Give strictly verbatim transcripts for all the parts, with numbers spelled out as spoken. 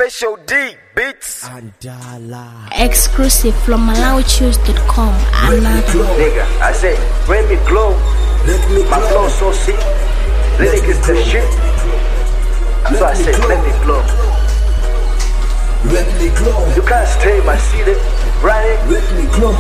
Special D Beats. Andala. Exclusive from Malawi Choose dot com. Another. Nigga, I say, let me glow. Let me My flow so sick. Lyric is the shit. So I say, let me glow. Let me glow. You can't stay my city, right? Let me glow.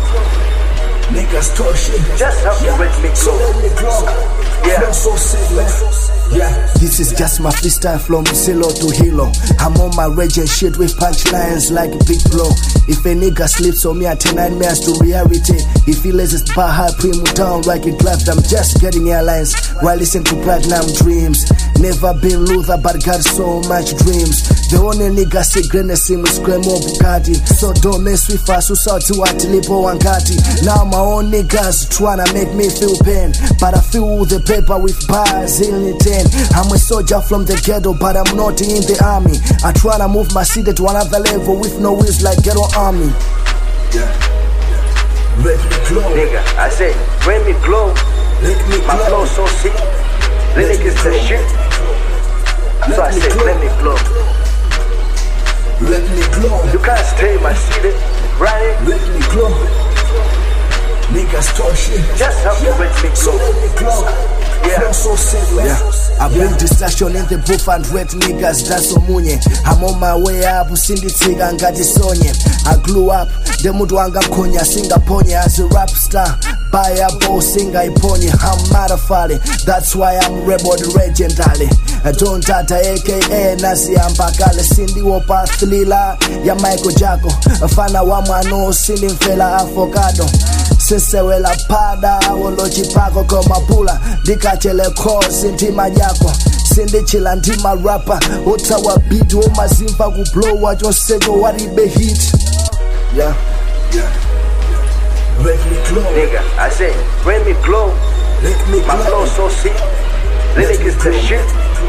Niggas talk shit. Just help me let me So glow. let me glow. Yeah. Flow so sick, man. Yeah. This is just my freestyle from zero to hero. I'm on my rage and shit with punchlines like a big blow. If a nigga sleeps on me, I turn nightmares to reality. If he lays his bar high, put him down like a draft. I'm just getting airlines while listen to platinum dreams. Never been Luther, but got so much dreams. The only nigga say greatness in scream more Bugatti. So don't mess with us, who saw to what lipo wangati. Now my own niggas tryna make me feel pain, but I feel the paper with bars in it. I'm a soldier from the ghetto, but I'm not in the army. I tryna move my city to another level with no wheels like ghetto army. Yeah. Let me glow. Nigga, I say, let me glow. Let me My flow glow. so sick. Lyric is the shit. So I say, let me glow. Let me glow. You can't stay my city, right? Let me glow. Niggas talk shit. Just help me let me So glow. let me glow. Yeah. Flow so sick, man. Yeah. I bring distraction in the booth and wet niggas that's so munye. I'm on my way up, Cindy Tiga and Gati Sonye. I grew up, the Mudwanga Konya, Singaponia as a rap star. Buy a bow, singer iponye. I'm Marafali, that's why I'm rebel legendary. I don't tata aka Nasi Ampakale, Cindy Wopa Thlila, ya Michael Jacko. Afana wamano, Cindy Fela Avocado. Sese wela pada, wolochi pako koma pula. Dikachele kosi ntima yako. Sende chila ntima rapper. Otawa beat, oma zimpa kublow. Wajo sego waribe hit. Yeah. Yeah. Let me glow. Nigga, I say, let me glow. Let me My flow glow. so sick. Lyric is the shit.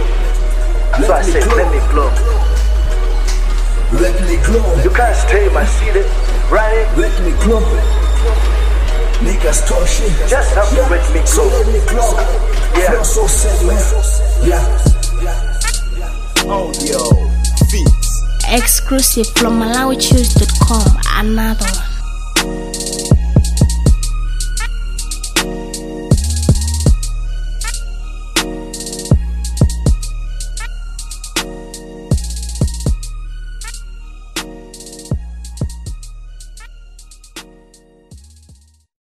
So I say, let me glow. Let me glow. You can't stay my city, right? Let me glow. Niggas talk shit. Just help me let me So glow. let me glow. Yeah. Flow so sick, man. Yeah. Oh, yo, Feats. Exclusive from Malawi Choose dot com. Another.